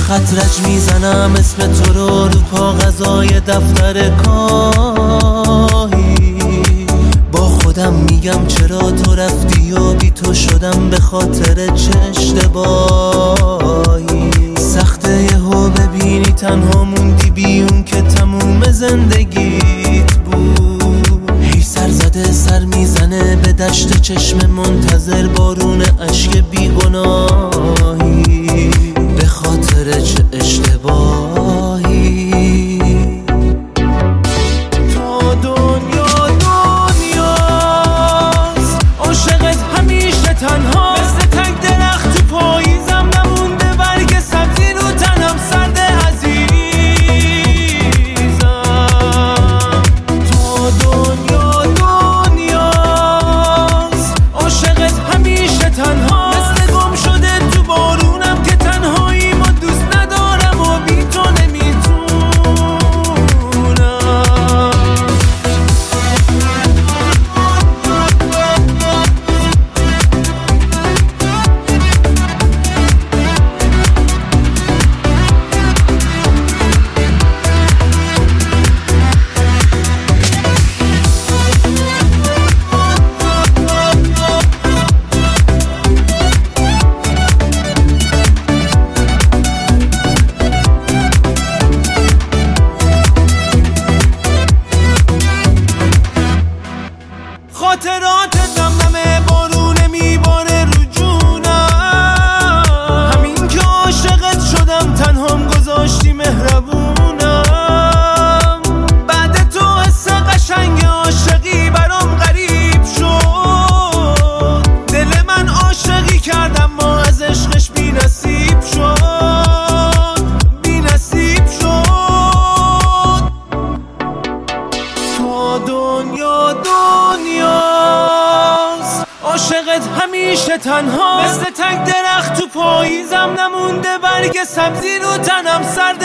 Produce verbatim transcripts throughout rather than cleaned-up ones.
خطرج میزنم اسم تو رو رو کاغذای دفتر کاهی. با خودم میگم چرا تو رفتی و بی تو شدم، به خاطر چه اشتباهی. سخته یهو ببینی تنها موندی بیون که تموم زندگیت بود. هی سر زده سر میزنه به دشت چشم منتظر بارون اشک بیگناهی. به خاطر چه اشتباهی. تا دنیا دنیاست عاشقت همیشه تنها، مثل تک درخت تو پاییزم نمونده برگ سبزی رو تنم سرد عزیزم. تا دنیا دنیاست عاشقت همیشه تنها، مثل گم شده تو بارونم که تنهایی ما دوست ندارم و بی تو نمیتونم. خاطرات دمدمه بارونه میباره رو جونم، همین که عاشقت شدم تنهام گذاشتی مهربونم. بعد تو حس قشنگ عاشقی برام غریب شد، دل من عاشقی کردم ما از عشقش بی نصیب شد، بی نصیب شد. تا دنیا دنیاست عاشقت همیشه تنها، مثل تک درخت تو پاییزم نمونده برگ سبزی رو تنم سرد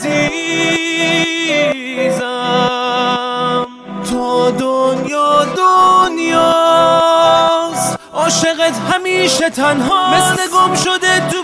عزیزم. تا دنیا دنیاست عاشقت همیشه تنها، مثل گم شده تو